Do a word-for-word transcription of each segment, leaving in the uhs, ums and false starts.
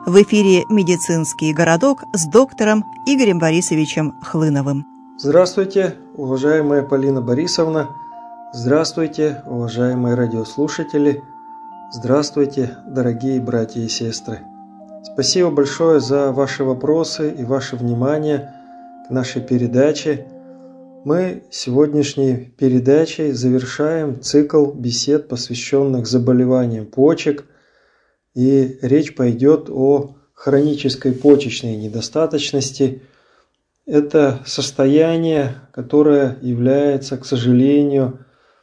В эфире «Медицинский городок» с доктором Игорем Борисовичем Хлыновым. Здравствуйте, уважаемая Полина Борисовна. Здравствуйте, уважаемые радиослушатели. Здравствуйте, дорогие братья и сестры. Спасибо большое за ваши вопросы и ваше внимание к нашей передаче. Мы сегодняшней передачей завершаем цикл бесед, посвященных заболеваниям почек. И речь пойдет о хронической почечной недостаточности. Это состояние, которое является, к сожалению,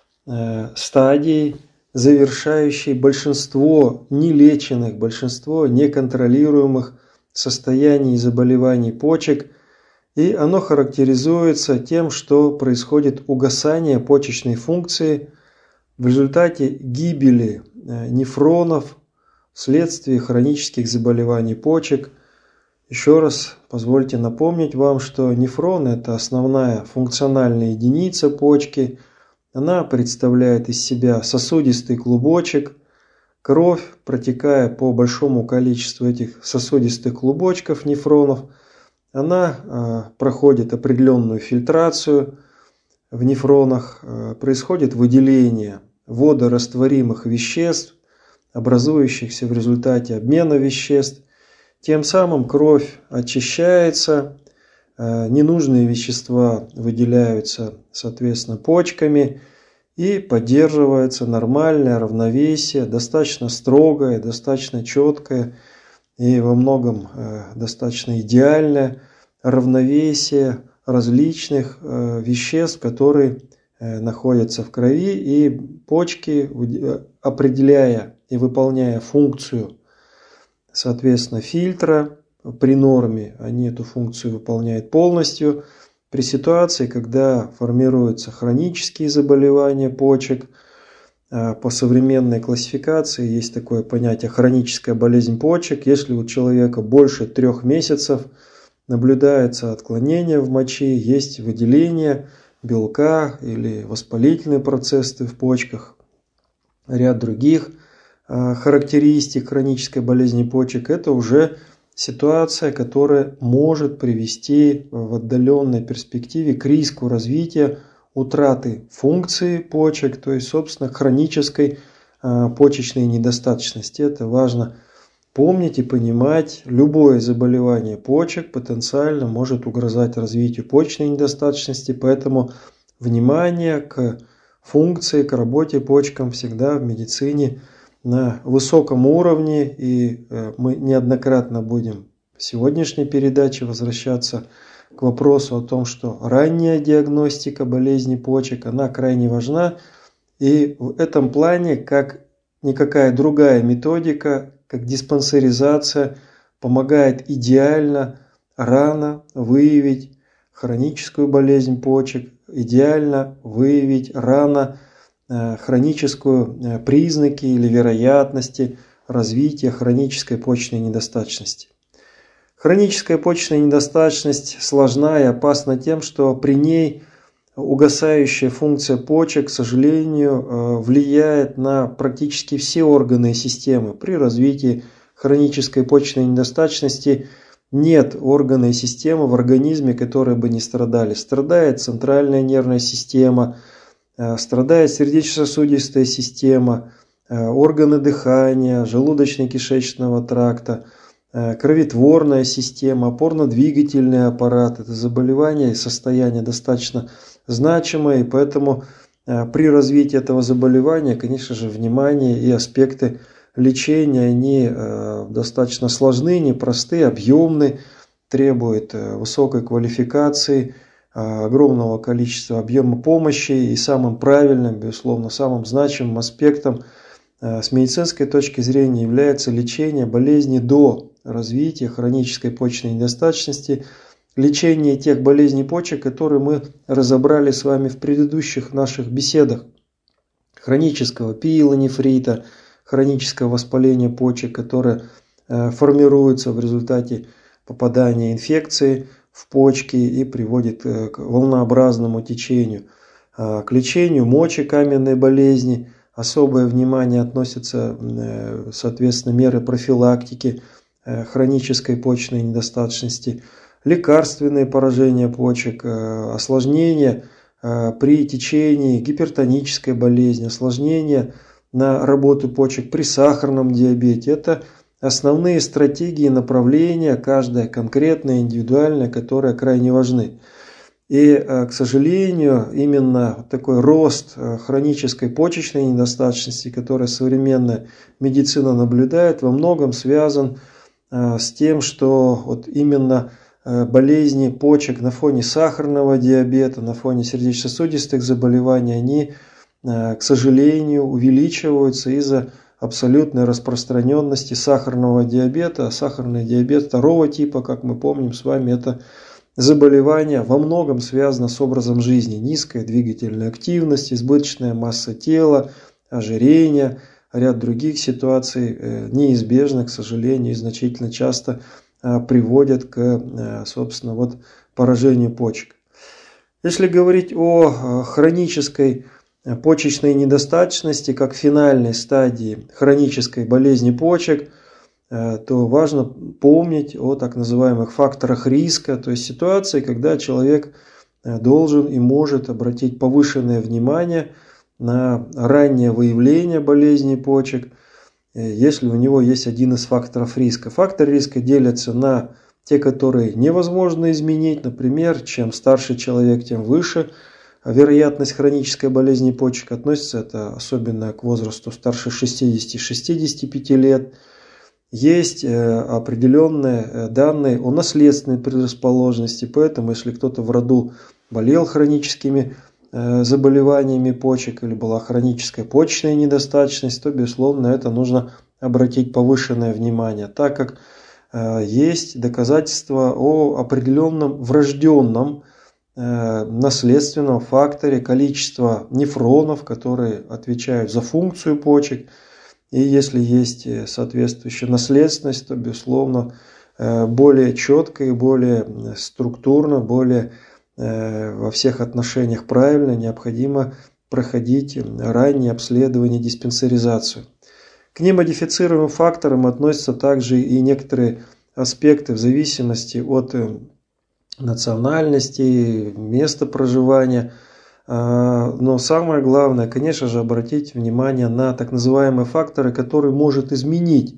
стадией, завершающей большинство нелеченных, большинство неконтролируемых состояний и заболеваний почек. И оно характеризуется тем, что происходит угасание почечной функции в результате гибели нефронов вследствие хронических заболеваний почек. Еще раз позвольте напомнить вам, что нефрон – это основная функциональная единица почки. Она представляет из себя сосудистый клубочек. Кровь, протекая по большому количеству этих сосудистых клубочков нефронов, она э, проходит определенную фильтрацию в нефронах, э, происходит выделение водорастворимых веществ, образующихся в результате обмена веществ. Тем самым кровь очищается, ненужные вещества выделяются, соответственно, почками, и поддерживается нормальное равновесие, достаточно строгое, достаточно четкое и во многом достаточно идеальное равновесие различных веществ, которые находятся в крови, и почки, определяя и выполняя функцию, соответственно, фильтра при норме, они эту функцию выполняют полностью. При ситуации, когда формируются хронические заболевания почек, по современной классификации есть такое понятие хроническая болезнь почек. Если у человека больше трех месяцев наблюдается отклонение в моче, есть выделение белка или воспалительные процессы в почках, ряд других характеристик хронической болезни почек, это уже ситуация, которая может привести в отдаленной перспективе к риску развития утраты функции почек, то есть, собственно, хронической почечной недостаточности. Это важно помнить и понимать. Любое заболевание почек потенциально может угрожать развитию почечной недостаточности, поэтому внимание к функции, к работе почкам всегда в медицине на высоком уровне, и мы неоднократно будем в сегодняшней передаче возвращаться к вопросу о том, что ранняя диагностика болезни почек, она крайне важна, и в этом плане, как никакая другая методика, как диспансеризация, помогает идеально рано выявить хроническую болезнь почек, идеально выявить рано хроническую признаки или вероятности развития хронической почечной недостаточности. Хроническая почечная недостаточность сложна и опасна тем, что при ней угасающая функция почек, к сожалению, влияет на практически все органы и системы. При развитии хронической почечной недостаточности нет органа и системы в организме, которые бы не страдали. Страдает центральная нервная система, страдает сердечно-сосудистая система, органы дыхания, желудочно-кишечного тракта, кроветворная система, опорно-двигательный аппарат. Это заболевание и состояние достаточно значимое, и поэтому при развитии этого заболевания, конечно же, внимание и аспекты лечения, они достаточно сложны, непросты, объемны, требуют высокой квалификации, огромного количества объема помощи, и самым правильным, безусловно, самым значимым аспектом с медицинской точки зрения является лечение болезни до развития хронической почечной недостаточности, лечение тех болезней почек, которые мы разобрали с вами в предыдущих наших беседах: хронического пиелонефрита, хронического воспаления почек, которое формируется в результате попадания инфекции в почки и приводит к волнообразному течению, к лечению мочекаменной болезни. Особое внимание относится, соответственно, меры профилактики хронической почечной недостаточности, лекарственные поражения почек, осложнения при течении гипертонической болезни, осложнения на работу почек при сахарном диабете. Это основные стратегии направления, каждая конкретная, индивидуальная, которые крайне важны. И, к сожалению, именно такой рост хронической почечной недостаточности, который современная медицина наблюдает, во многом связан с тем, что вот именно болезни почек на фоне сахарного диабета, на фоне сердечно-сосудистых заболеваний, они, к сожалению, увеличиваются из-за абсолютной распространенности сахарного диабета. Сахарный диабет второго типа, как мы помним с вами, это заболевание во многом связано с образом жизни. Низкая двигательная активность, избыточная масса тела, ожирение, ряд других ситуаций неизбежно, к сожалению, и значительно часто приводят к, собственно, вот поражению почек. Если говорить о хронической почечной недостаточности как финальной стадии хронической болезни почек, то важно помнить о так называемых факторах риска, то есть ситуации, когда человек должен и может обратить повышенное внимание на раннее выявление болезни почек, если у него есть один из факторов риска. Факторы риска делятся на те, которые невозможно изменить. Например, чем старше человек, тем выше вероятность хронической болезни почек. Относится это особенно к возрасту старше шестидесяти-шестидесяти пяти лет. Есть определенные данные о наследственной предрасположенности, поэтому если кто-то в роду болел хроническими заболеваниями почек или была хроническая почечная недостаточность, то, безусловно, на это нужно обратить повышенное внимание, так как есть доказательства о определенном врожденном наследственном факторе количества нефронов, которые отвечают за функцию почек. И если есть соответствующая наследственность, то, безусловно, более четко и более структурно, более во всех отношениях правильно необходимо проходить раннее обследование, диспансеризацию. К немодифицируемым факторам относятся также и некоторые аспекты в зависимости от национальности, места проживания. Но самое главное, конечно же, обратить внимание на так называемые факторы, которые может изменить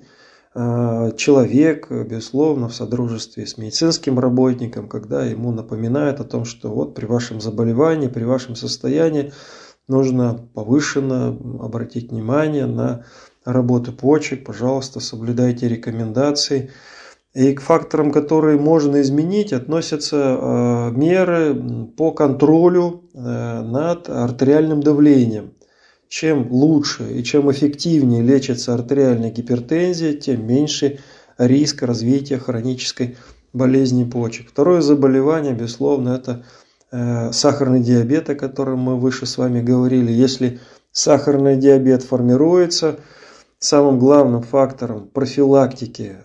человек, безусловно, в содружестве с медицинским работником, когда ему напоминают о том, что вот при вашем заболевании, при вашем состоянии нужно повышенно обратить внимание на работу почек, пожалуйста, соблюдайте рекомендации. И к факторам, которые можно изменить, относятся меры по контролю над артериальным давлением. Чем лучше и чем эффективнее лечится артериальная гипертензия, тем меньше риск развития хронической болезни почек. Второе заболевание, безусловно, это сахарный диабет, о котором мы выше с вами говорили. Если сахарный диабет формируется, самым главным фактором профилактики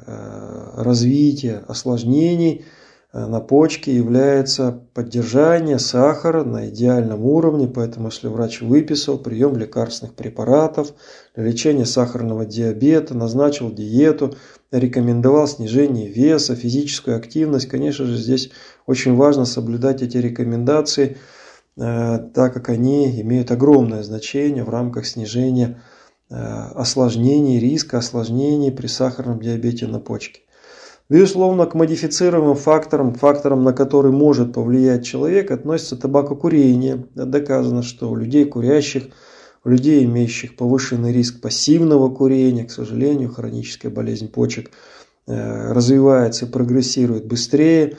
развития осложнений на почке является поддержание сахара на идеальном уровне, поэтому если врач выписал прием лекарственных препаратов для лечения сахарного диабета, назначил диету, рекомендовал снижение веса, физическую активность, конечно же, здесь очень важно соблюдать эти рекомендации, так как они имеют огромное значение в рамках снижения осложнений, риска осложнений при сахарном диабете на почке. Безусловно, к модифицируемым факторам, факторам, на которые может повлиять человек, относится табакокурение. Доказано, что у людей курящих, у людей, имеющих повышенный риск пассивного курения, к сожалению, хроническая болезнь почек развивается и прогрессирует быстрее.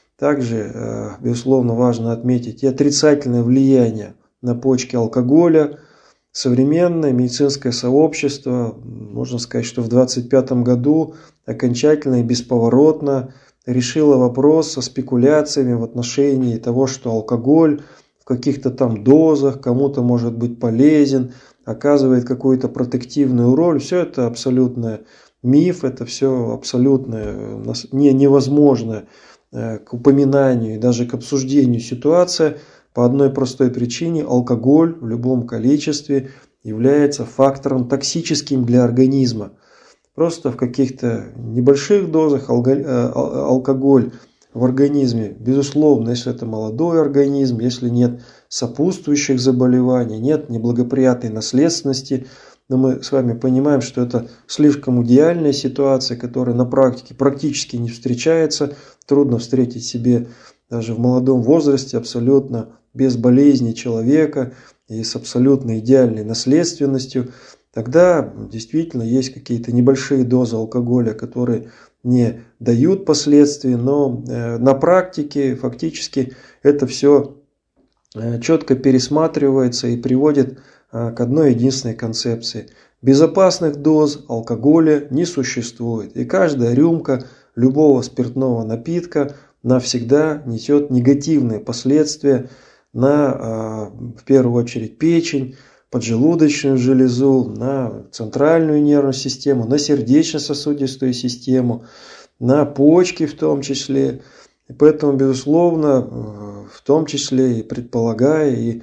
Также, безусловно, важно отметить и отрицательное влияние на почки алкоголя. Современное медицинское сообщество, можно сказать, что в двадцать пятом году окончательно и бесповоротно решило вопрос со спекуляциями в отношении того, что алкоголь в каких-то там дозах кому-то может быть полезен, оказывает какую-то протективную роль. Все это абсолютно миф, это все абсолютно не, невозможно к упоминанию и даже к обсуждению ситуация. По одной простой причине: алкоголь в любом количестве является фактором токсическим для организма. Просто в каких-то небольших дозах алкоголь в организме, безусловно, если это молодой организм, если нет сопутствующих заболеваний, нет неблагоприятной наследственности, но мы с вами понимаем, что это слишком идеальная ситуация, которая на практике практически не встречается. Трудно встретить себе даже в молодом возрасте абсолютно без болезни человека и с абсолютно идеальной наследственностью. Тогда действительно есть какие-то небольшие дозы алкоголя, которые не дают последствий, но на практике фактически это все четко пересматривается и приводит к одной единственной концепции. Безопасных доз алкоголя не существует, и каждая рюмка любого спиртного напитка навсегда несет негативные последствия на, в первую очередь, печень, поджелудочную железу, на центральную нервную систему, на сердечно-сосудистую систему, на почки в том числе. И поэтому, безусловно, в том числе и предполагая, и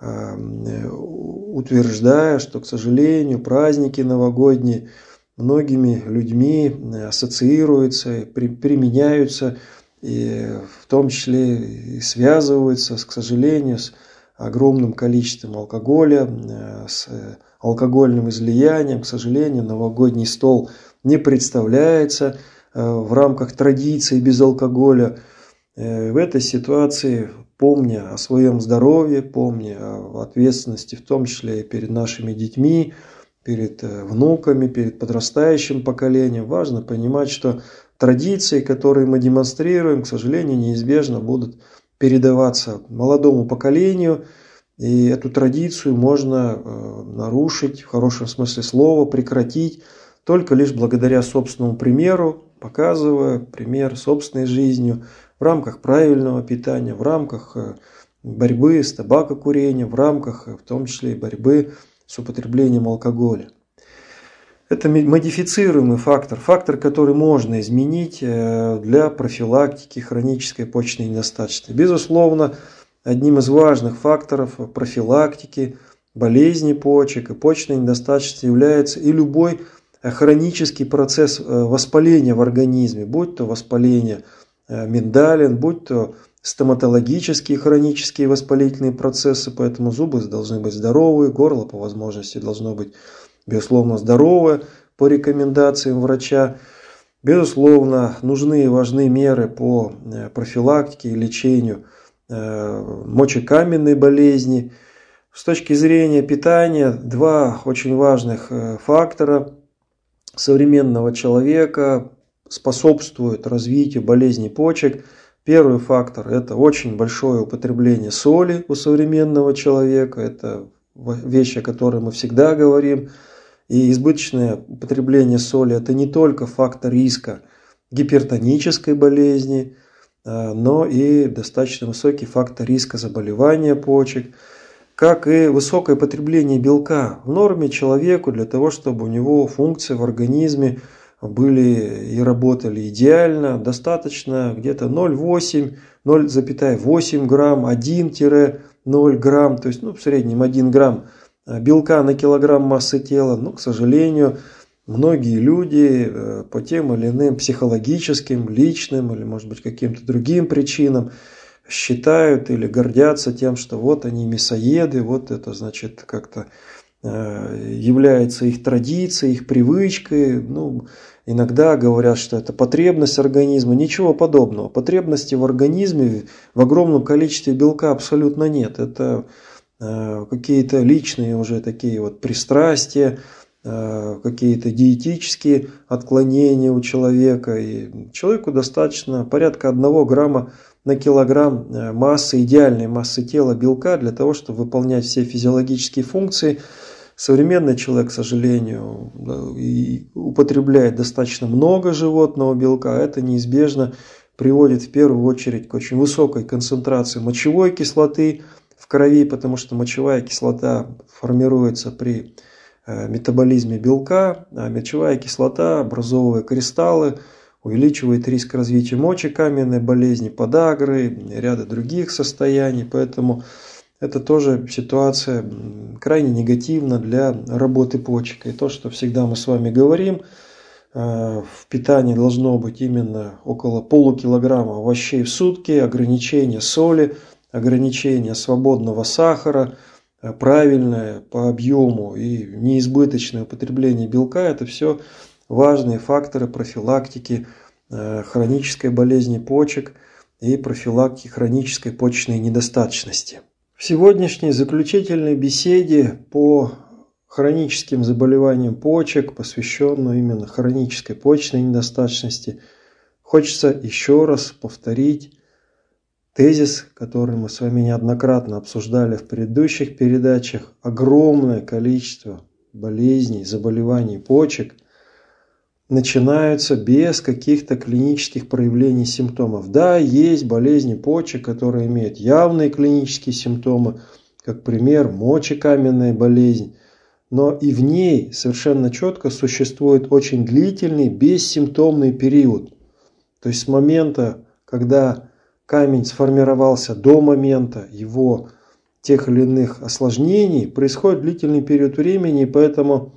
утверждая, что, к сожалению, праздники новогодние многими людьми ассоциируются, и применяются, и в том числе и связываются, к сожалению, с огромным количеством алкоголя, с алкогольным излиянием. К сожалению, новогодний стол не представляется в рамках традиций без алкоголя. В этой ситуации, помня о своем здоровье, помня о ответственности, в том числе и перед нашими детьми, перед внуками, перед подрастающим поколением, важно понимать, что традиции, которые мы демонстрируем, к сожалению, неизбежно будут передаваться молодому поколению, и эту традицию можно нарушить, в хорошем смысле слова, прекратить, только лишь благодаря собственному примеру, показывая пример собственной жизнью в рамках правильного питания, в рамках борьбы с табакокурением, в рамках, в том числе, и борьбы с употреблением алкоголя. Это модифицируемый фактор, фактор, который можно изменить для профилактики хронической почечной недостаточности. Безусловно, одним из важных факторов профилактики болезни почек и почечной недостаточности является и любой хронический процесс воспаления в организме, будь то воспаление миндалин, будь то стоматологические хронические воспалительные процессы, поэтому зубы должны быть здоровые, горло по возможности должно быть, безусловно, здоровое по рекомендациям врача. Безусловно, нужны и важны меры по профилактике и лечению мочекаменной болезни. С точки зрения питания, два очень важных фактора современного человека способствуют развитию болезни почек. Первый фактор – это очень большое употребление соли у современного человека. Это вещь, о которой мы всегда говорим. И избыточное употребление соли – это не только фактор риска гипертонической болезни, но и достаточно высокий фактор риска заболевания почек, как и высокое потребление белка. В норме человеку для того, чтобы у него функции в организме были и работали идеально, достаточно где-то ноль целых восемь десятых - ноль целых восемь грамм, один - ноль грамм, то есть ну, в среднем один грамм белка на килограмм массы тела. Но, к сожалению, многие люди по тем или иным психологическим, личным или, может быть, каким-то другим причинам считают или гордятся тем, что вот они мясоеды, вот это, значит, как-то является их традицией, их привычкой. Ну, иногда говорят, что это потребность организма. Ничего подобного. Потребности в организме в огромном количестве белка абсолютно нет. Это какие-то личные уже такие вот пристрастия, какие-то диетические отклонения у человека. И человеку достаточно порядка одного грамма на килограмм массы, идеальной массы тела белка для того, чтобы выполнять все физиологические функции. Современный человек, к сожалению, употребляет достаточно много животного белка. Это неизбежно приводит в первую очередь к очень высокой концентрации мочевой кислоты в крови, потому что мочевая кислота формируется при метаболизме белка, а мочевая кислота, образовывая кристаллы, увеличивает риск развития мочекаменной болезни, подагры и ряда других состояний. Поэтому это тоже ситуация крайне негативна для работы почек. И то, что всегда мы с вами говорим, В питании должно быть именно около полукилограмма овощей в сутки, ограничение соли, ограничение свободного сахара, правильное по объему и неизбыточное употребление белка – это все важные факторы профилактики хронической болезни почек и профилактики хронической почечной недостаточности. В сегодняшней заключительной беседе по хроническим заболеваниям почек, посвященную именно хронической почечной недостаточности, хочется еще раз повторить тезис, который мы с вами неоднократно обсуждали в предыдущих передачах. Огромное количество болезней, заболеваний почек начинаются без каких-то клинических проявлений симптомов. Да, есть болезни почек, которые имеют явные клинические симптомы, как пример мочекаменная болезнь. Но и в ней совершенно четко существует очень длительный бессимптомный период. То есть с момента, когда камень сформировался, до момента его тех или иных осложнений, происходит длительный период времени, и поэтому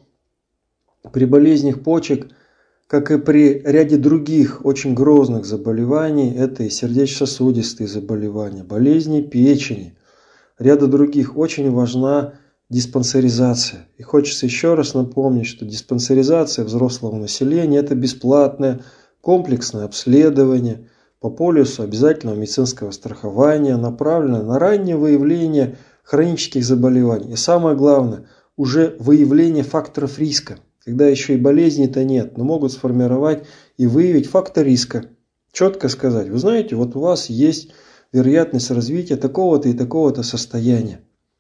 при болезнях почек, как и при ряде других очень грозных заболеваний, это и сердечно-сосудистые заболевания, болезни печени, ряда других, очень важна диспансеризация. И хочется еще раз напомнить, что диспансеризация взрослого населения – это бесплатное комплексное обследование по полису обязательного медицинского страхования, направленное на раннее выявление хронических заболеваний. И самое главное, уже выявление факторов риска, когда еще и болезни-то нет, но могут сформировать и выявить фактор риска. Четко сказать, вы знаете, вот у вас есть вероятность развития такого-то и такого-то состояния.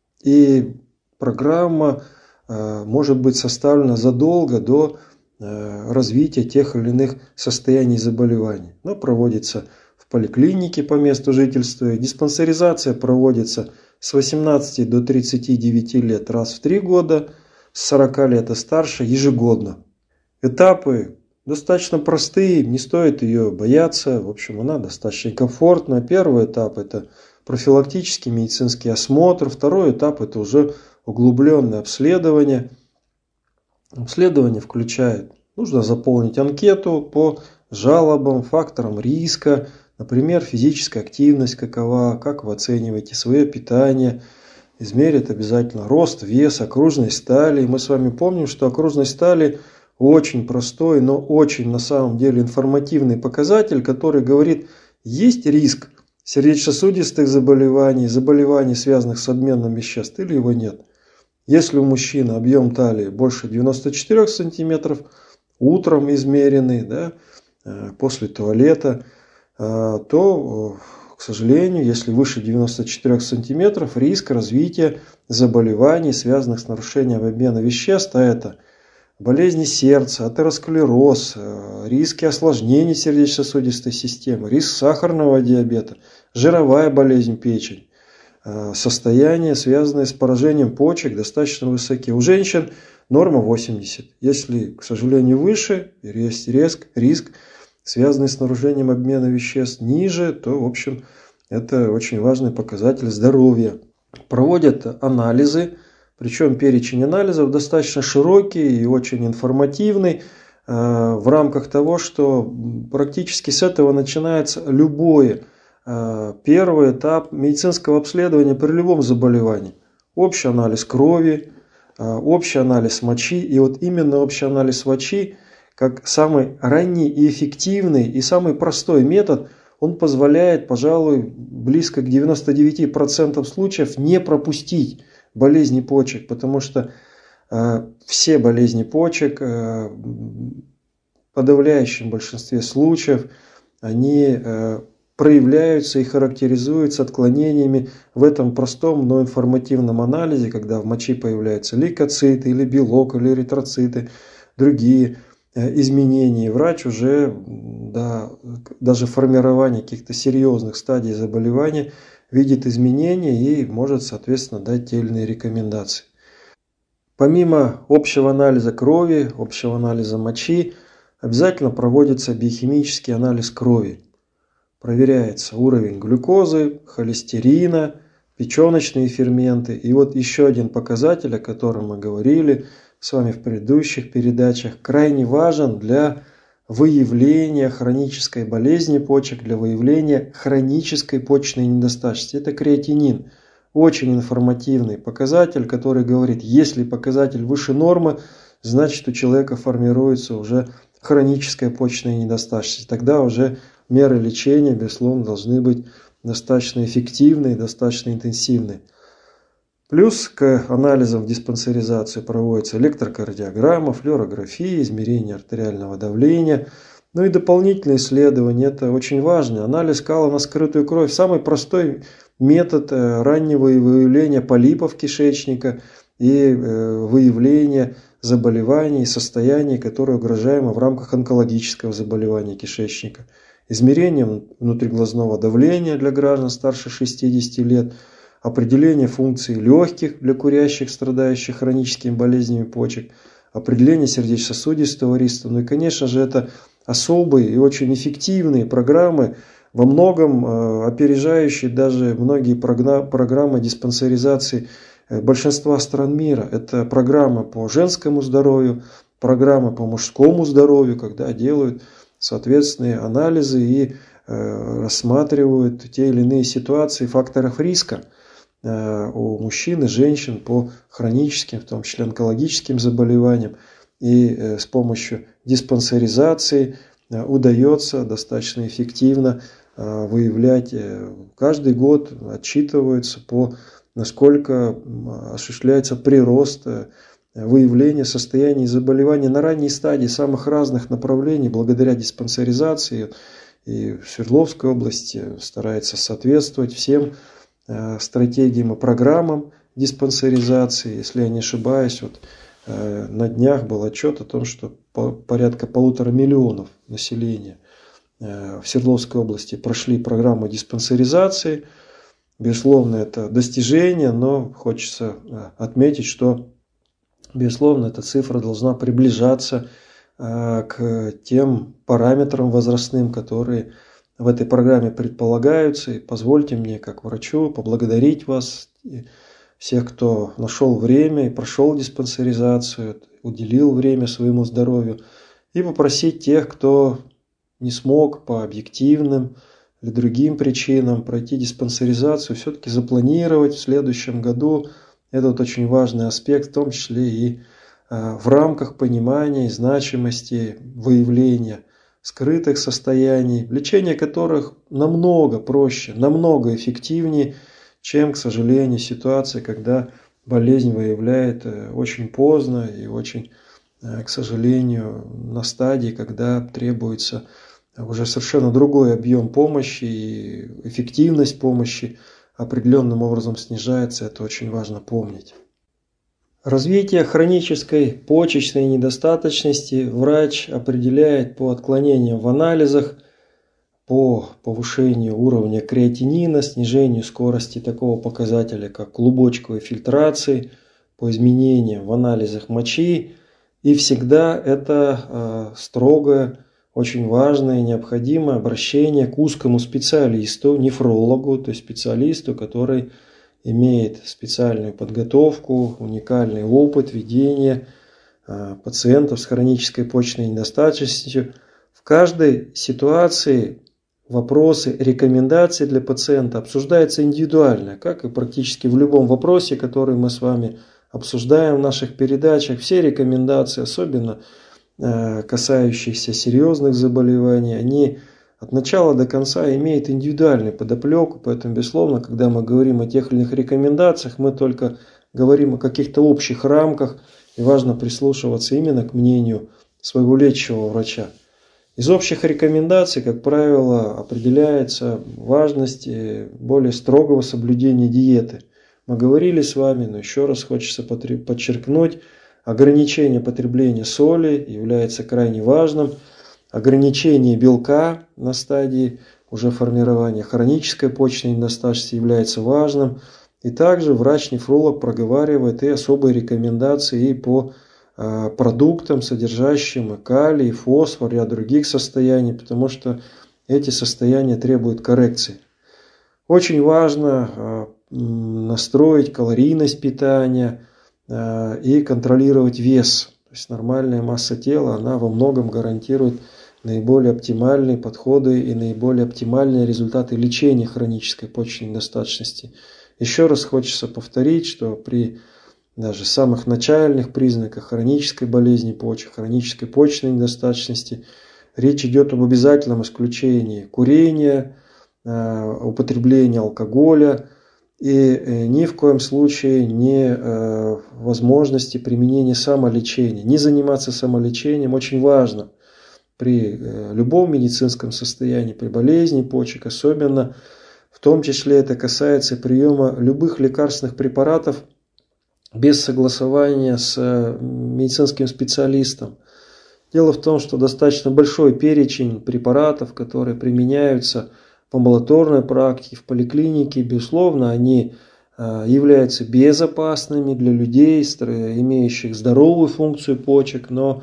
И программа э, может быть составлена задолго до э, развития тех или иных состояний заболеваний. Но проводится в поликлинике по месту жительства. Диспансеризация проводится с восемнадцати до тридцати девяти лет раз в три года, с сорока лет и старше ежегодно. Этапы достаточно простые, не стоит ее бояться. В общем, она достаточно комфортная. Первый этап – это профилактический медицинский осмотр. Второй этап – это уже углубленное обследование. Обследование включает, нужно заполнить анкету по жалобам, факторам риска, например, физическая активность какова, как вы оцениваете свое питание. Измерить обязательно рост, вес, окружность стали. Мы с вами помним, что окружность стали очень простой, но очень на самом деле информативный показатель, который говорит, есть риск сердечно-сосудистых заболеваний, заболеваний, связанных с обменом веществ, или его нет. Если у мужчины объем талии больше девяноста четырёх сантиметров, утром измеренный, да, после туалета, то, к сожалению, если выше девяноста четырёх сантиметров, риск развития заболеваний, связанных с нарушением обмена веществ, а это болезни сердца, атеросклероз, риски осложнений сердечно-сосудистой системы, риск сахарного диабета, жировая болезнь печени. Состояния, связанные с поражением почек, достаточно высоки. У женщин норма восемьдесят. Если, к сожалению, выше, есть риск, риск, связанный с нарушением обмена веществ, ниже, то, в общем, это очень важный показатель здоровья. Проводят анализы, причем перечень анализов достаточно широкий и очень информативный, в рамках того, что практически с этого начинается любое первый этап медицинского обследования при любом заболевании. Общий анализ крови, общий анализ мочи. И вот именно общий анализ мочи, как самый ранний и эффективный и самый простой метод, он позволяет, пожалуй, близко к девяноста девяти процентам случаев не пропустить болезни почек. Потому что э, все болезни почек э, в подавляющем большинстве случаев они э, проявляются и характеризуются отклонениями в этом простом, но информативном анализе, когда в моче появляются лейкоциты или белок, или эритроциты, другие изменения. Врач уже да, даже формирование каких-то серьезных стадий заболевания видит изменения и может, соответственно, дать те или иные рекомендации. Помимо общего анализа крови, общего анализа мочи, обязательно проводится биохимический анализ крови. Проверяется уровень глюкозы, холестерина, печеночные ферменты. И вот еще один показатель, о котором мы говорили, с вами в предыдущих передачах, крайне важен для выявления хронической болезни почек, для выявления хронической почечной недостаточности. Это креатинин. Очень информативный показатель, который говорит, если показатель выше нормы, значит у человека формируется уже хроническая почечная недостаточность. Тогда уже меры лечения, безусловно, должны быть достаточно эффективные, достаточно интенсивные. Плюс к анализам в диспансеризацию проводится электрокардиограмма, флюорография, измерение артериального давления. Ну и дополнительные исследования, это очень важно. Анализ кала на скрытую кровь. Самый простой метод раннего выявления полипов кишечника и выявления заболеваний и состояний, которые угрожаемы в рамках онкологического заболевания кишечника. Измерение внутриглазного давления для граждан старше шестидесяти лет, определение функций легких для курящих, страдающих хроническими болезнями почек, определение сердечно-сосудистого риска. Ну и, конечно же, это особые и очень эффективные программы, во многом опережающие даже многие программы диспансеризации большинства стран мира. Это программы по женскому здоровью, программы по мужскому здоровью, когда делают соответственные анализы и рассматривают те или иные ситуации факторов риска у мужчин и женщин по хроническим, в том числе онкологическим заболеваниям. И с помощью диспансеризации удается достаточно эффективно выявлять. Каждый год отчитываются по насколько осуществляется прирост выявления состояний заболеваний на ранней стадии самых разных направлений благодаря диспансеризации. И в Свердловской области старается соответствовать всем стратегиям и программам диспансеризации. Если я не ошибаюсь, вот на днях был отчет о том, что порядка полутора миллионов населения в Свердловской области прошли программу диспансеризации. Безусловно, это достижение, но хочется отметить, что, безусловно, эта цифра должна приближаться к тем параметрам возрастным, которые в этой программе предполагаются. И позвольте мне, как врачу, поблагодарить вас, всех, кто нашел время и прошел диспансеризацию, уделил время своему здоровью, и попросить тех, кто не смог по объективным или другим причинам пройти диспансеризацию, все-таки запланировать в следующем году. Это вот очень важный аспект, в том числе и в рамках понимания и значимости выявления скрытых состояний, лечение которых намного проще, намного эффективнее, чем, к сожалению, ситуация, когда болезнь выявляет очень поздно и очень, к сожалению, на стадии, когда требуется уже совершенно другой объем помощи, и эффективность помощи определенным образом снижается. Это очень важно помнить. Развитие хронической почечной недостаточности врач определяет по отклонениям в анализах, по повышению уровня креатинина, снижению скорости такого показателя, как клубочковой фильтрации, по изменениям в анализах мочи. И всегда это строгое, очень важное и необходимое обращение к узкому специалисту, нефрологу, то есть специалисту, который имеет специальную подготовку, уникальный опыт ведения пациентов с хронической почечной недостаточностью. В каждой ситуации вопросы, рекомендации для пациента обсуждаются индивидуально, как и практически в любом вопросе, который мы с вами обсуждаем в наших передачах. Все рекомендации, особенно касающиеся серьезных заболеваний, они от начала до конца имеют индивидуальную подоплеку, поэтому, безусловно, когда мы говорим о тех или иных рекомендациях, мы только говорим о каких-то общих рамках, и важно прислушиваться именно к мнению своего лечащего врача. Из общих рекомендаций, как правило, определяется важность более строгого соблюдения диеты. Мы говорили с вами, но еще раз хочется подчеркнуть, ограничение потребления соли является крайне важным. Ограничение белка на стадии уже формирования хронической почечной недостаточности является важным. И также врач-нефролог проговаривает и особые рекомендации и по э, продуктам, содержащим и калий, и фосфор, и ряд других состояний, потому что эти состояния требуют коррекции. Очень важно э, настроить калорийность питания, и контролировать вес. То есть нормальная масса тела, она во многом гарантирует наиболее оптимальные подходы и наиболее оптимальные результаты лечения хронической почечной недостаточности. Еще раз хочется повторить, что при даже самых начальных признаках хронической болезни почек, хронической почечной недостаточности речь идет об обязательном исключении курения, употребления алкоголя и ни в коем случае не возможности применения самолечения. Не заниматься самолечением очень важно при любом медицинском состоянии, при болезни почек, особенно в том числе это касается приема любых лекарственных препаратов без согласования с медицинским специалистом. Дело в том, что достаточно большой перечень препаратов, которые применяются в амбулаторной практике, в поликлинике, безусловно, они являются безопасными для людей, имеющих здоровую функцию почек, но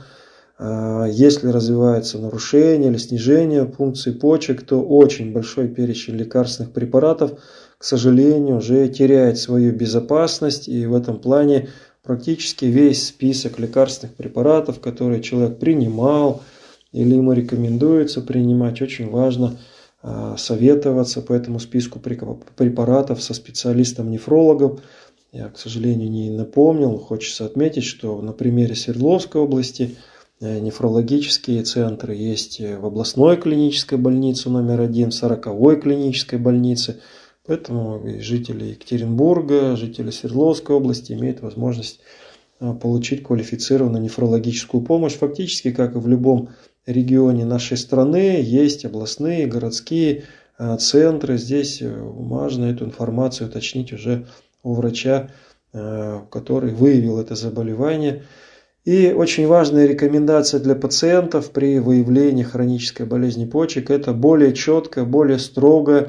если развивается нарушение или снижение функции почек, то очень большой перечень лекарственных препаратов, к сожалению, уже теряет свою безопасность, и в этом плане практически весь список лекарственных препаратов, которые человек принимал или ему рекомендуется принимать, очень важно советоваться по этому списку препаратов со специалистом-нефрологом. Я, к сожалению, не напомнил, хочется отметить, что на примере Свердловской области нефрологические центры есть в областной клинической больнице номер один, в сороковой клинической больнице. Поэтому жители Екатеринбурга, жители Свердловской области имеют возможность получить квалифицированную нефрологическую помощь. Фактически, как и в любом регионе нашей страны, есть областные, городские центры. Здесь важно эту информацию уточнить уже у врача, который выявил это заболевание. И очень важная рекомендация для пациентов при выявлении хронической болезни почек – это более четкое, более строгое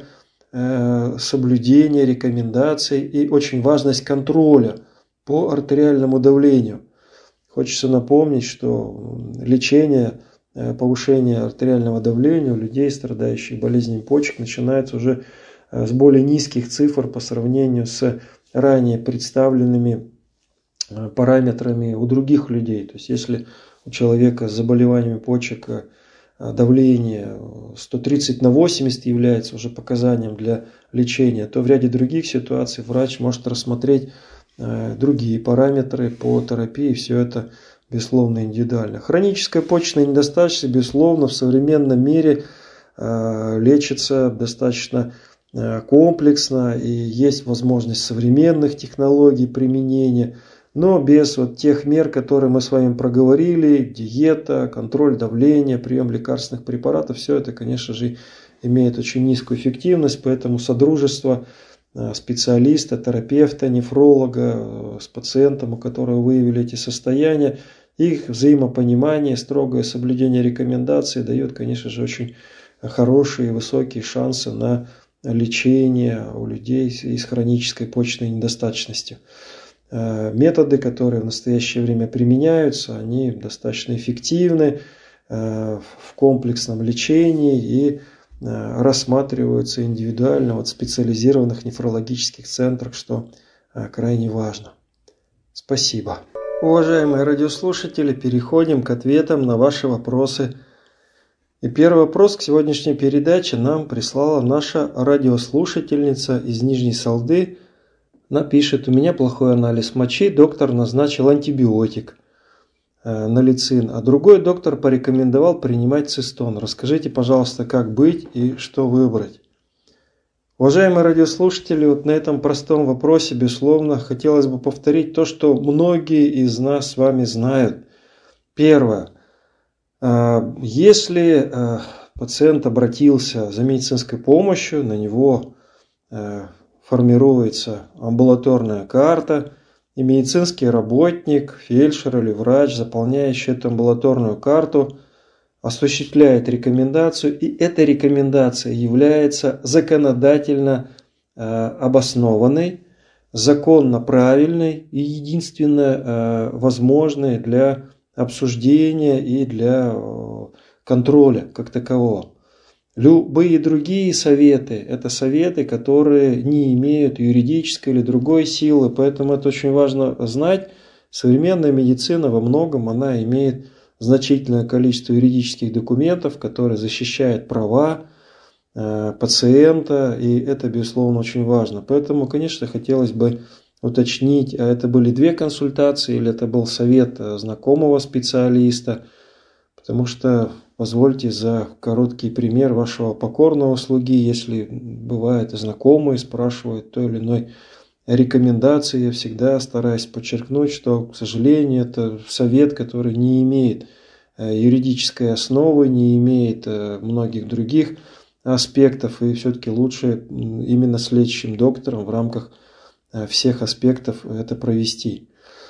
э, соблюдение рекомендаций и очень важность контроля по артериальному давлению. Хочется напомнить, что лечение э, повышения артериального давления у людей, страдающих болезнью почек, начинается уже э, с более низких цифр по сравнению с ранее представленными параметрами у других людей. То есть если у человека с заболеваниями почек давление сто тридцать на восемьдесят является уже показанием для лечения, то в ряде других ситуаций врач может рассмотреть другие параметры по терапии. Все это, безусловно, индивидуально. Хроническая почечная недостаточность, безусловно, в современном мире лечится достаточно комплексно и есть возможность современных технологий применения. Но без вот тех мер, которые мы с вами проговорили, диета, контроль давления, прием лекарственных препаратов, все это, конечно же, имеет очень низкую эффективность, поэтому содружество специалиста, терапевта, нефролога с пациентом, у которого выявили эти состояния, их взаимопонимание, строгое соблюдение рекомендаций дает, конечно же, очень хорошие и высокие шансы на лечение у людей с хронической почечной недостаточностью. Методы, которые в настоящее время применяются, они достаточно эффективны в комплексном лечении и рассматриваются индивидуально в специализированных нефрологических центрах, что крайне важно. Спасибо. Уважаемые радиослушатели, переходим к ответам на ваши вопросы. И первый вопрос к сегодняшней передаче нам прислала наша радиослушательница из Нижней Салды. Она пишет: у меня плохой анализ мочи, доктор назначил антибиотик э, налицин, а другой доктор порекомендовал принимать цистон. Расскажите, пожалуйста, как быть и что выбрать. Уважаемые радиослушатели, вот на этом простом вопросе, безусловно, хотелось бы повторить то, что многие из нас с вами знают. Первое. Э, если э, пациент обратился за медицинской помощью, на него э, формируется амбулаторная карта, и медицинский работник, фельдшер или врач, заполняющий эту амбулаторную карту, осуществляет рекомендацию, и эта рекомендация является законодательно э, обоснованной, законно правильной и единственно э, возможной для обсуждения и для э, контроля как такового. Любые другие советы – это советы, которые не имеют юридической или другой силы, поэтому это очень важно знать, Современная медицина во многом она имеет значительное количество юридических документов, которые защищают права э, пациента, и это, безусловно, очень важно. Поэтому, конечно, хотелось бы уточнить, а это были две консультации или это был совет знакомого специалиста, потому что, позвольте за короткий пример вашего покорного слуги, если бывает знакомые спрашивают той или иной рекомендации, я всегда стараюсь подчеркнуть, что, к сожалению, это совет, который не имеет юридической основы, не имеет многих других аспектов, и все-таки лучше именно с лечащим доктором в рамках всех аспектов это провести.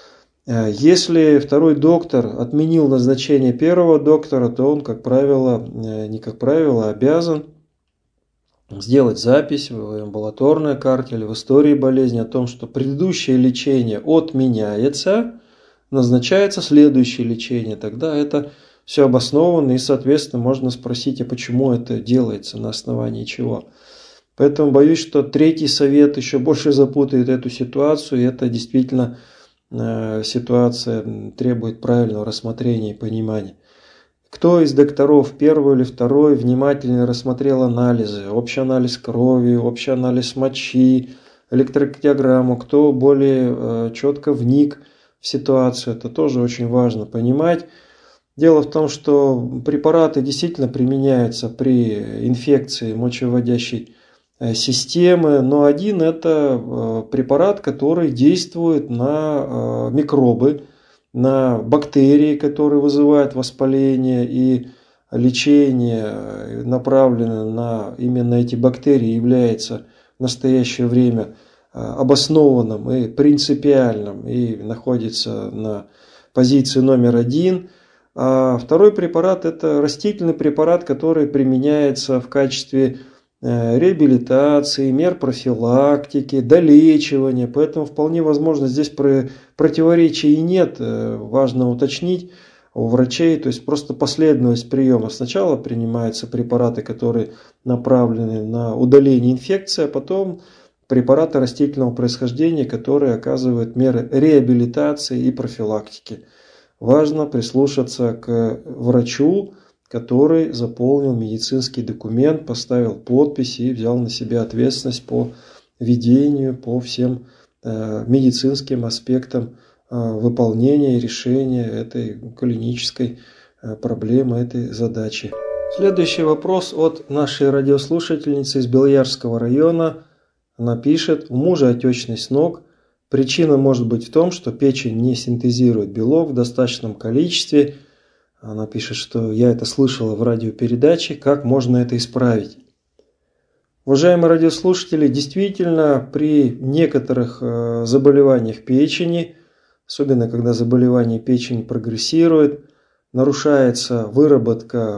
Если второй доктор отменил назначение первого доктора, то он, как правило, не как правило, обязан сделать запись в амбулаторной карте или в истории болезни о том, что предыдущее лечение отменяется, назначается следующее лечение. Тогда это все обосновано и, соответственно, можно спросить, а почему это делается, на основании чего. Поэтому боюсь, что третий совет еще больше запутает эту ситуацию, и это действительно э, ситуация требует правильного рассмотрения и понимания. Кто из докторов, первый или второй, внимательно рассмотрел анализы, общий анализ крови, общий анализ мочи, электрокардиограмму, кто более э, четко вник в ситуацию, это тоже очень важно понимать. Дело в том, что препараты действительно применяются при инфекции мочевыводящей системы, но один это препарат, который действует на микробы, на бактерии, которые вызывают воспаление, и лечение, направленное на именно эти бактерии, является в настоящее время обоснованным и принципиальным и находится на позиции номер один. А второй препарат – это растительный препарат, который применяется в качестве реабилитации, мер профилактики, долечивания. Поэтому вполне возможно здесь противоречий и нет. Важно уточнить у врачей, то есть просто последовательность приема. Сначала принимаются препараты, которые направлены на удаление инфекции, а потом препараты растительного происхождения, которые оказывают меры реабилитации и профилактики. Важно прислушаться к врачу, который заполнил медицинский документ, поставил подпись и взял на себя ответственность по ведению, по всем э, медицинским аспектам э, выполнения и решения этой клинической э, проблемы, этой задачи. Следующий вопрос от нашей радиослушательницы из Белоярского района. Она пишет: у мужа отечность ног. Причина может быть в том, что печень не синтезирует белок в достаточном количестве. Она пишет, что я это слышала в радиопередаче, как можно это исправить. Уважаемые радиослушатели, действительно при некоторых заболеваниях печени, особенно когда заболевание печени прогрессирует, нарушается выработка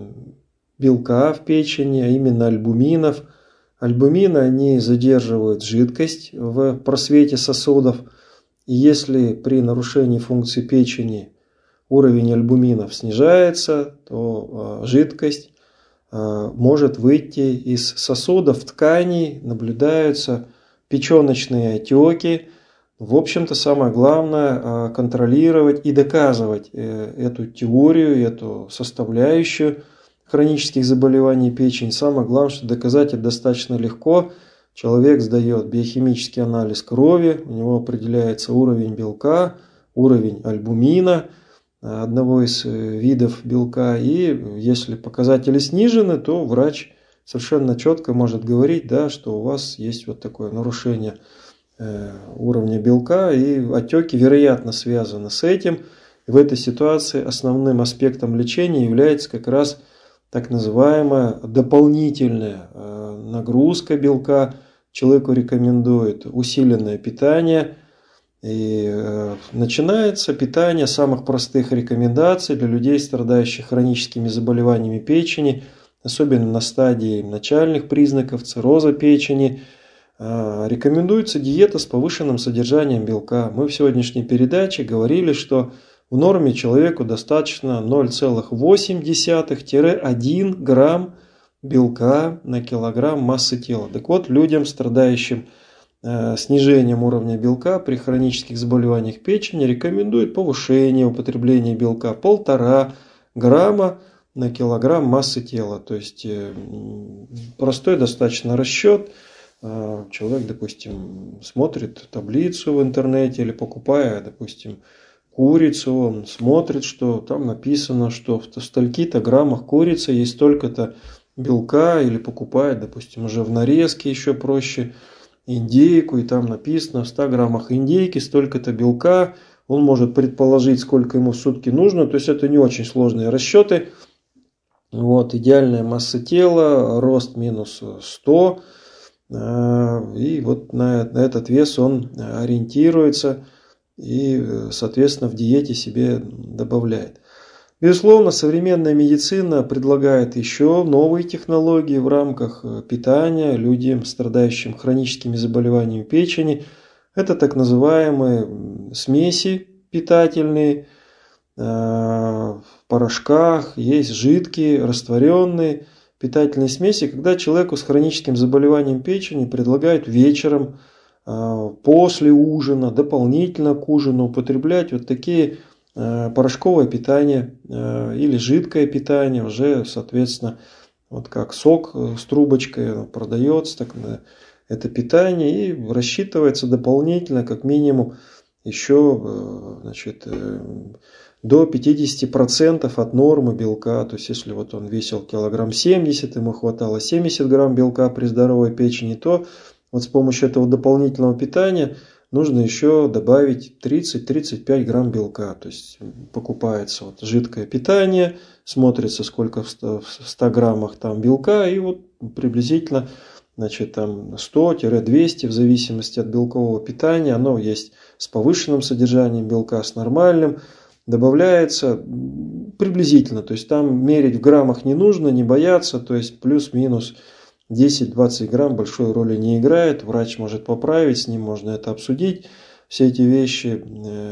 белка в печени, а именно альбуминов. Альбумины, они задерживают жидкость в просвете сосудов. И если при нарушении функции печени уровень альбуминов снижается, то жидкость может выйти из сосудов, тканей, наблюдаются печеночные отеки. В общем-то, самое главное контролировать и доказывать эту теорию, эту составляющую хронических заболеваний печени. Самое главное, что доказать это достаточно легко. Человек сдает биохимический анализ крови, у него определяется уровень белка, уровень альбумина, одного из видов белка. И если показатели снижены, то врач совершенно четко может говорить, да, что у вас есть вот такое нарушение уровня белка, и отеки, вероятно, связаны с этим. В этой ситуации основным аспектом лечения является как раз так называемая дополнительная нагрузка белка. Человеку рекомендуют усиленное питание. И начинается питание самых простых рекомендаций для людей, страдающих хроническими заболеваниями печени, особенно на стадии начальных признаков цирроза печени. Рекомендуется диета с повышенным содержанием белка. Мы в сегодняшней передаче говорили, что в норме человеку достаточно ноль целых восемь десятых - один грамм белка на килограмм массы тела. Так вот, людям, страдающим снижением уровня белка при хронических заболеваниях печени рекомендует повышение употребления белка полтора грамма на килограмм массы тела. То есть простой достаточно расчет. Человек, допустим, смотрит таблицу в интернете или покупая, допустим, курицу, он смотрит, что там написано, что в стольки-то граммах курицы есть столько-то белка, или покупает, допустим, уже в нарезке еще проще индейку, и там написано в ста граммах индейки столько-то белка, он может предположить, сколько ему в сутки нужно, то есть это не очень сложные расчеты. Вот, идеальная масса тела, рост минус сто, и вот на, на этот вес он ориентируется и, соответственно, в диете себе добавляет. Безусловно, современная медицина предлагает еще новые технологии в рамках питания людям, страдающим хроническими заболеваниями печени. Это так называемые смеси питательные, в порошках, есть жидкие, растворенные питательные смеси, когда человеку с хроническим заболеванием печени предлагают вечером, после ужина, дополнительно к ужину употреблять вот такие порошковое питание или жидкое питание, уже, соответственно, вот как сок с трубочкой продается, так это питание, и рассчитывается дополнительно как минимум еще, значит, до пятидесяти процентов от нормы белка. То есть если вот он весил килограмм семьдесят, ему хватало семьдесят грамм белка при здоровой печени, то вот с помощью этого дополнительного питания нужно еще добавить тридцать-тридцать пять грамм белка. То есть покупается вот жидкое питание, смотрится, сколько в ста граммах там белка, и вот приблизительно, значит, там сто-двести в зависимости от белкового питания. Оно есть с повышенным содержанием белка, с нормальным. Добавляется приблизительно, то есть там мерить в граммах не нужно, не бояться, то есть плюс-минус десять-двадцать грамм большой роли не играет, врач может поправить, с ним можно это обсудить. Все эти вещи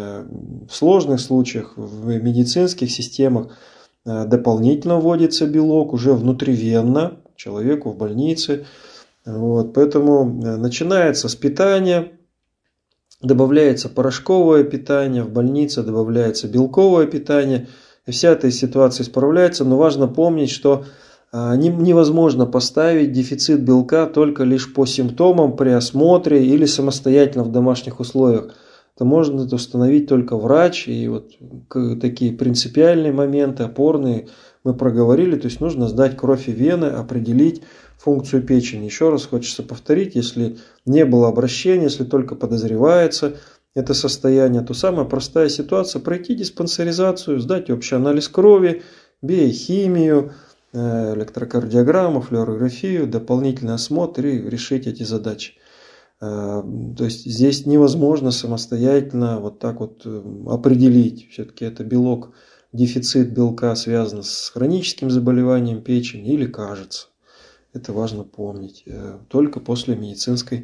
в сложных случаях, в медицинских системах дополнительно вводится белок уже внутривенно человеку в больнице. Вот, поэтому начинается с питания, добавляется порошковое питание, в больнице добавляется белковое питание. И вся эта ситуация справляется, но важно помнить, что невозможно поставить дефицит белка только лишь по симптомам при осмотре или самостоятельно в домашних условиях. Это может установить только врач. И вот такие принципиальные моменты, опорные, мы проговорили. То есть нужно сдать кровь и вены, определить функцию печени. Еще раз хочется повторить, если не было обращения, если только подозревается это состояние, то самая простая ситуация – пройти диспансеризацию, сдать общий анализ крови, биохимию, электрокардиограмму, флюорографию, дополнительный осмотр и решить эти задачи. То есть здесь невозможно самостоятельно вот так вот определить. Все-таки это белок, дефицит белка связан с хроническим заболеванием печени или кажется. Это важно помнить. Только после медицинской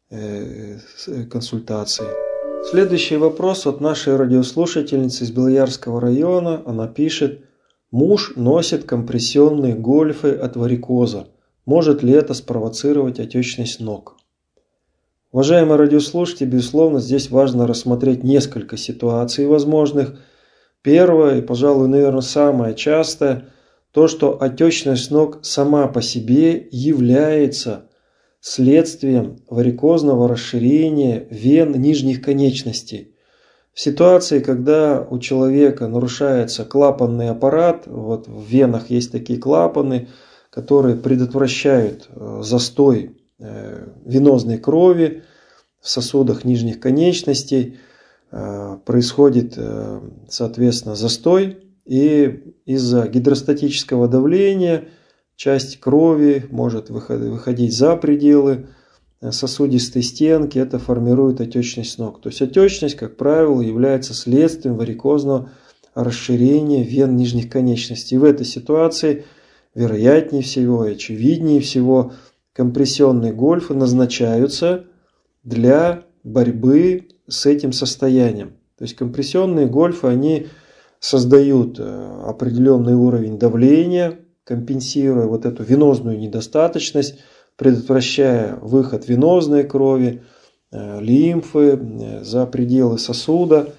консультации. Следующий вопрос от нашей радиослушательницы из Белоярского района. Она пишет: муж носит компрессионные гольфы от варикоза. Может ли это спровоцировать отечность ног? Уважаемые радиослушатели, безусловно, здесь важно рассмотреть несколько ситуаций возможных. Первое и, пожалуй, наверное, самое частое – то, что отечность ног сама по себе является следствием варикозного расширения вен нижних конечностей. В ситуации, когда у человека нарушается клапанный аппарат, вот в венах есть такие клапаны, которые предотвращают застой венозной крови в сосудах нижних конечностей, происходит, соответственно, застой, и из-за гидростатического давления часть крови может выходить за пределы сосудистой стенки, это формирует отечность ног. То есть отечность, как правило, является следствием варикозного расширения вен нижних конечностей. И в этой ситуации, вероятнее всего и очевиднее всего, компрессионные гольфы назначаются для борьбы с этим состоянием. То есть компрессионные гольфы, они создают определенный уровень давления, компенсируя вот эту венозную недостаточность, предотвращая выход венозной крови, лимфы, за пределы сосуда.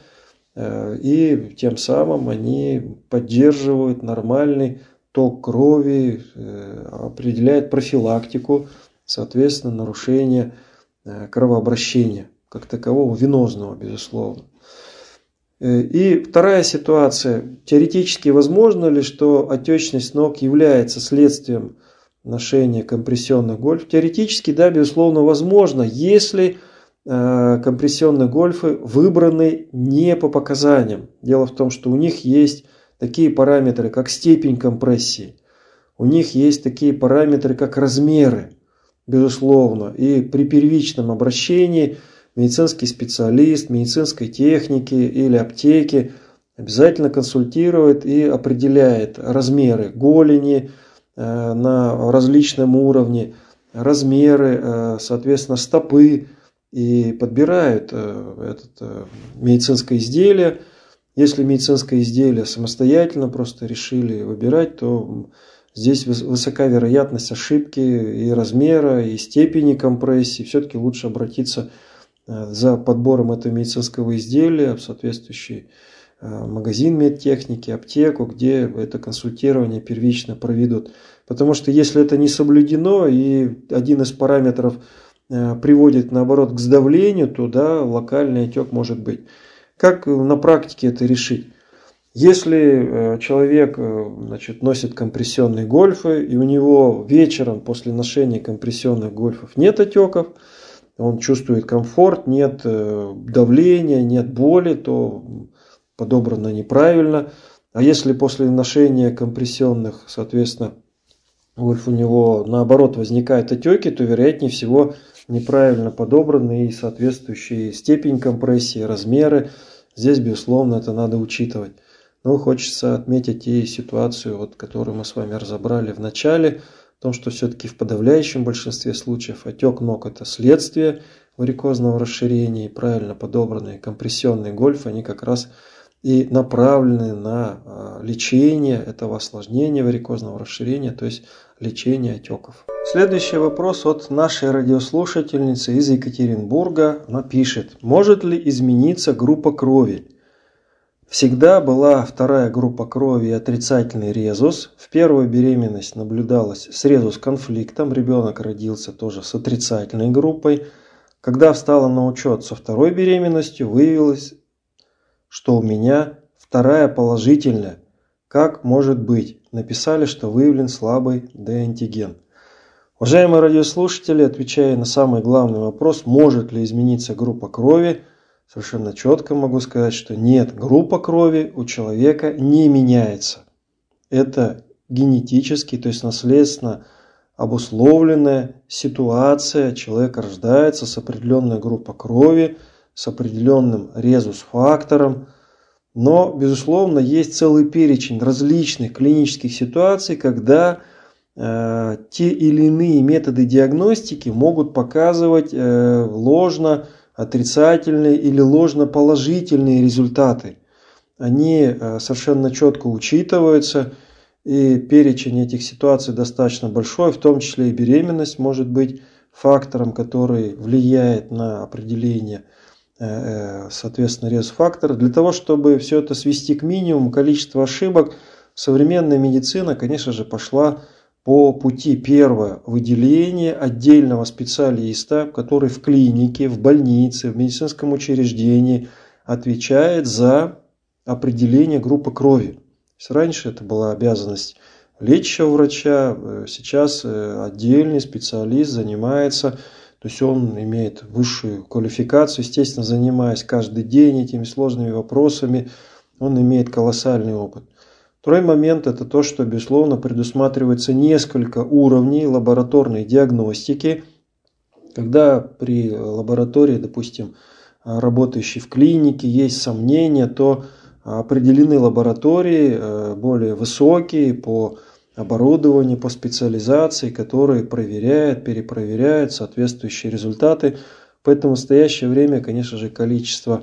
И тем самым они поддерживают нормальный ток крови, определяют профилактику, соответственно, нарушения кровообращения, как такового венозного, безусловно. И вторая ситуация. Теоретически возможно ли, что отечность ног является следствием ношения компрессионных гольф? Теоретически, да, безусловно, возможно, если компрессионные гольфы выбраны не по показаниям. Дело в том, что у них есть такие параметры, как степень компрессии, у них есть такие параметры, как размеры, безусловно. И при первичном обращении медицинский специалист медицинской техники или аптеки обязательно консультирует и определяет размеры голени на различном уровне, размеры, соответственно, стопы, и подбирают это медицинское изделие. Если медицинское изделие самостоятельно просто решили выбирать, то здесь высока вероятность ошибки и размера, и степени компрессии. Все-таки лучше обратиться за подбором этого медицинского изделия в соответствующий магазин медтехники, аптеку, где это консультирование первично проведут. Потому что если это не соблюдено и один из параметров приводит, наоборот, к сдавлению, то да, локальный отек может быть. Как на практике это решить? Если человек, значит, носит компрессионные гольфы, и у него вечером после ношения компрессионных гольфов нет отеков, он чувствует комфорт, нет давления, нет боли, то подобрано неправильно. А если после ношения компрессионных, соответственно, гольф у него наоборот возникают отеки, то вероятнее всего неправильно подобраны и соответствующие степень компрессии, размеры. Здесь, безусловно, это надо учитывать. Но хочется отметить и ситуацию, вот, которую мы с вами разобрали в начале, о том, что все-таки в подавляющем большинстве случаев отек ног – это следствие варикозного расширения, и правильно подобранные компрессионные гольфы, они как раз и направлены на лечение этого осложнения варикозного расширения, то есть лечение отеков. Следующий вопрос от нашей радиослушательницы из Екатеринбурга. Она пишет: может ли измениться группа крови? Всегда была вторая группа крови и отрицательный резус. В первую беременность наблюдалось с резус-конфликтом. Ребенок родился тоже с отрицательной группой. Когда встала на учет со второй беременностью, выявилось, что у меня вторая положительная. Как может быть? Написали, что выявлен слабый Д-антиген. Уважаемые радиослушатели, отвечая на самый главный вопрос, может ли измениться группа крови, совершенно четко могу сказать, что нет, группа крови у человека не меняется. Это генетически, то есть наследственно обусловленная ситуация. Человек рождается с определенной группой крови, с определенным резус-фактором. Но, безусловно, есть целый перечень различных клинических ситуаций, когда э, те или иные методы диагностики могут показывать э, ложно отрицательные или ложно положительные результаты. Они э, совершенно четко учитываются, и перечень этих ситуаций достаточно большой, в том числе и беременность может быть фактором, который влияет на определение, соответственно, резус-фактора. Для того, чтобы все это свести к минимуму, количество ошибок, современная медицина, конечно же, пошла по пути: первое, выделение отдельного специалиста, который в клинике, в больнице, в медицинском учреждении отвечает за определение группы крови. Раньше это была обязанность лечащего врача, сейчас отдельный специалист занимается. То есть он имеет высшую квалификацию, естественно, занимаясь каждый день этими сложными вопросами, он имеет колоссальный опыт. Второй момент – это то, что, безусловно, предусматривается несколько уровней лабораторной диагностики. Когда при лаборатории, допустим, работающей в клинике, есть сомнения, то определены лаборатории более высокие по оборудованию, по специализации, которые проверяют, перепроверяют соответствующие результаты. Поэтому в настоящее время, конечно же, количество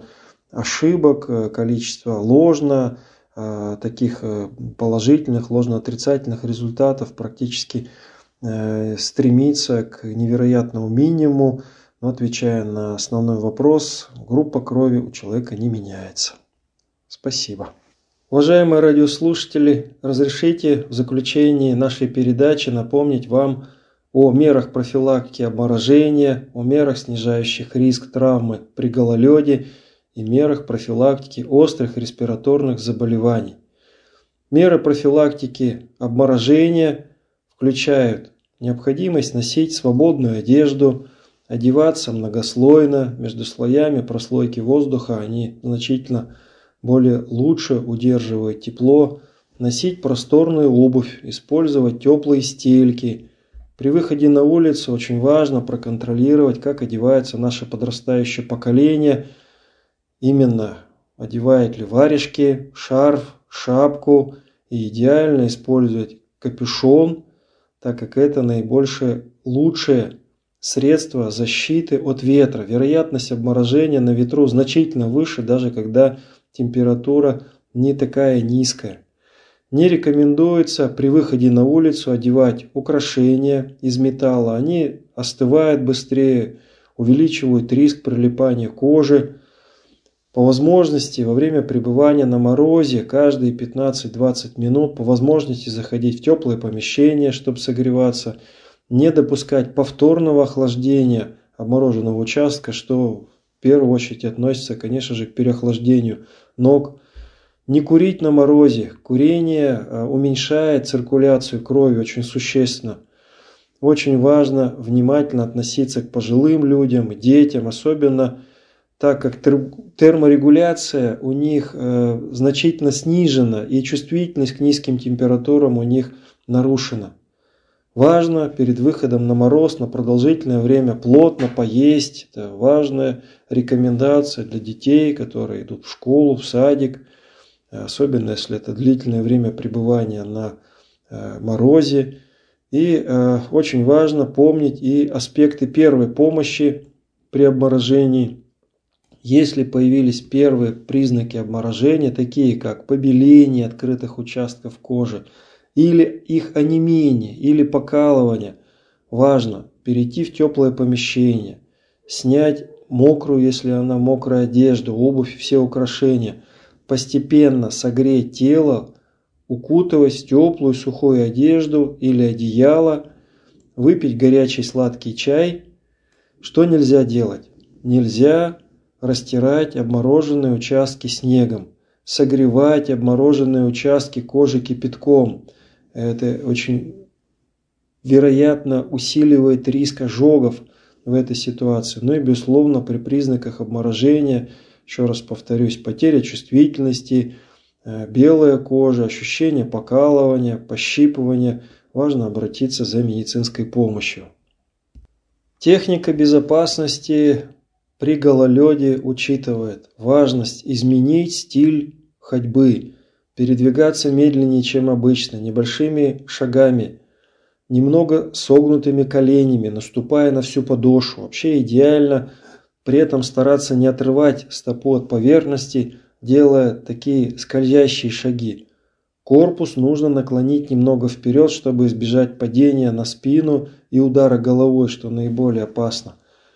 ошибок, количество ложно таких положительных, ложно-отрицательных результатов практически стремится к невероятному минимуму. Но отвечая на основной вопрос, группа крови у человека не меняется. Спасибо. Уважаемые радиослушатели, разрешите в заключении нашей передачи напомнить вам о мерах профилактики обморожения, о мерах, снижающих риск травмы при гололеде и мерах профилактики острых респираторных заболеваний. Меры профилактики обморожения включают необходимость носить свободную одежду, одеваться многослойно, между слоями прослойки воздуха они значительно более лучше удерживают тепло, носить просторную обувь, использовать теплые стельки. При выходе на улицу очень важно проконтролировать, как одевается наше подрастающее поколение, именно одевает ли варежки, шарф, шапку, и идеально использовать капюшон, так как это наибольшее лучшее средство защиты от ветра. Вероятность обморожения на ветру значительно выше, даже когда температура не такая низкая. Не рекомендуется при выходе на улицу одевать украшения из металла. Они остывают быстрее, увеличивают риск прилипания кожи. По возможности во время пребывания на морозе каждые пятнадцать-двадцать минут по возможности заходить в теплое помещение, чтобы согреваться. Не допускать повторного охлаждения обмороженного участка, что в первую очередь относится, конечно же, к переохлаждению ног. Не курить на морозе. Курение уменьшает циркуляцию крови очень существенно. Очень важно внимательно относиться к пожилым людям, детям, особенно так как терморегуляция у них э, значительно снижена и чувствительность к низким температурам у них нарушена. Важно перед выходом на мороз на продолжительное время плотно поесть. Это важная рекомендация для детей, которые идут в школу, в садик. Особенно если это длительное время пребывания на э, морозе. И э, очень важно помнить и аспекты первой помощи при обморожении. Если появились первые признаки обморожения, такие как побеление открытых участков кожи, или их онемение, или покалывание, важно перейти в теплое помещение, снять мокрую, если она мокрая одежда, обувь, все украшения, постепенно согреть тело, укутываясь в теплую сухую одежду или одеяло, выпить горячий сладкий чай. Что нельзя делать? Нельзя растирать обмороженные участки снегом, согревать обмороженные участки кожи кипятком. Это очень вероятно усиливает риск ожогов в этой ситуации. Ну и безусловно при признаках обморожения, еще раз повторюсь, потеря чувствительности, белая кожа, ощущение покалывания, пощипывания, важно обратиться за медицинской помощью. Техника безопасности при гололеде учитывает важность изменить стиль ходьбы, передвигаться медленнее, чем обычно, небольшими шагами, немного согнутыми коленями, наступая на всю подошву. Вообще идеально при этом стараться не отрывать стопу от поверхности, делая такие скользящие шаги. Корпус нужно наклонить немного вперед, чтобы избежать падения на спину и удара головой, что наиболее опасно.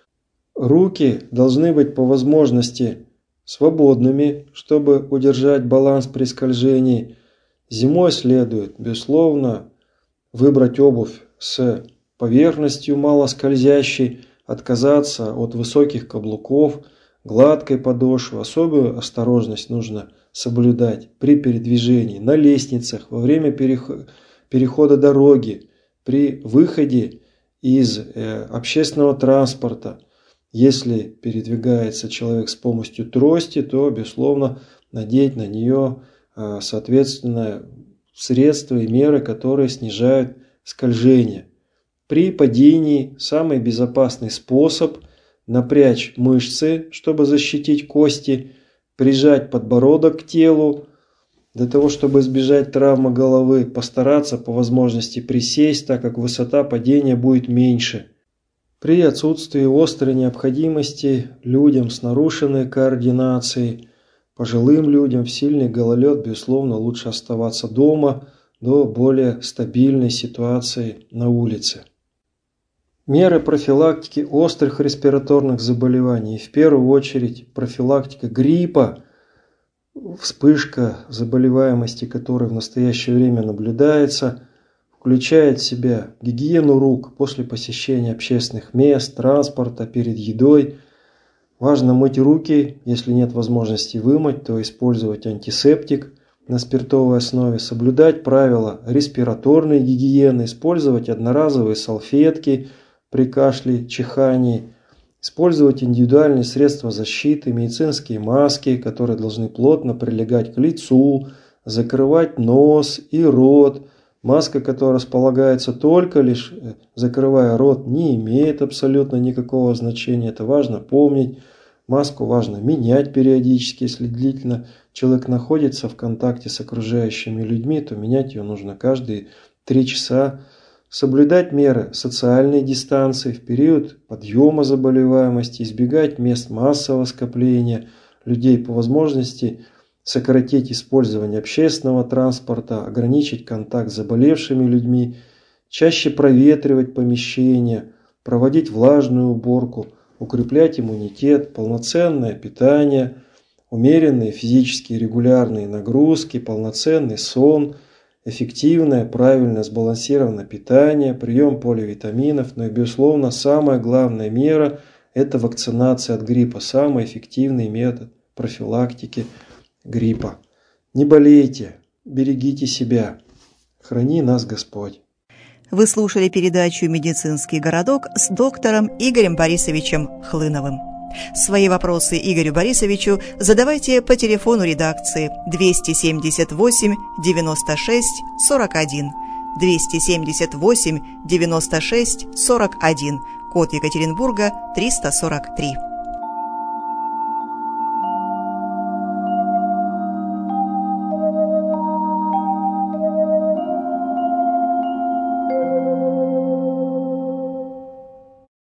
Руки должны быть по возможности свободными, чтобы удержать баланс при скольжении. Зимой следует, безусловно, выбрать обувь с поверхностью мало скользящей, отказаться от высоких каблуков, гладкой подошвы. Особую осторожность нужно соблюдать при передвижении на лестницах, во время перехода дороги, при выходе из э, общественного транспорта. Если передвигается человек с помощью трости, то, безусловно, надеть на нее э, соответственно средства и меры, которые снижают скольжение. При падении самый безопасный способ – напрячь мышцы, чтобы защитить кости, прижать подбородок к телу, для того, чтобы избежать травмы головы, постараться по возможности присесть, так как высота падения будет меньше. При отсутствии острой необходимости людям с нарушенной координацией, пожилым людям в сильный гололед, безусловно, лучше оставаться дома до более стабильной ситуации на улице. Меры профилактики острых респираторных заболеваний, в первую очередь профилактика гриппа, вспышка заболеваемости, которая в настоящее время наблюдается, включает в себя гигиену рук после посещения общественных мест, транспорта, перед едой. Важно мыть руки, если нет возможности вымыть, то использовать антисептик на спиртовой основе, соблюдать правила респираторной гигиены, использовать одноразовые салфетки при кашле, чихании, использовать индивидуальные средства защиты, медицинские маски, которые должны плотно прилегать к лицу, закрывать нос и рот. Маска, которая располагается только лишь закрывая рот, не имеет абсолютно никакого значения. Это важно помнить. Маску важно менять периодически. Если длительно человек находится в контакте с окружающими людьми, то менять ее нужно каждые три часа. Соблюдать меры социальной дистанции в период подъема заболеваемости, избегать мест массового скопления людей, по возможности сократить использование общественного транспорта, ограничить контакт с заболевшими людьми, чаще проветривать помещения, проводить влажную уборку, укреплять иммунитет, полноценное питание, умеренные физические регулярные нагрузки, полноценный сон, эффективное, правильное, сбалансированное питание, прием поливитаминов, но и, безусловно, самая главная мера – это вакцинация от гриппа, самый эффективный метод профилактики гриппа. Не болейте, берегите себя, храни нас Господь. Вы слушали передачу «Медицинский городок» с доктором Игорем Борисовичем Хлыновым. Свои вопросы Игорю Борисовичу задавайте по телефону редакции двести семьдесят восемь девяносто шесть сорок один, двести семьдесят восемь девяносто шесть сорок один, код Екатеринбурга триста сорок три.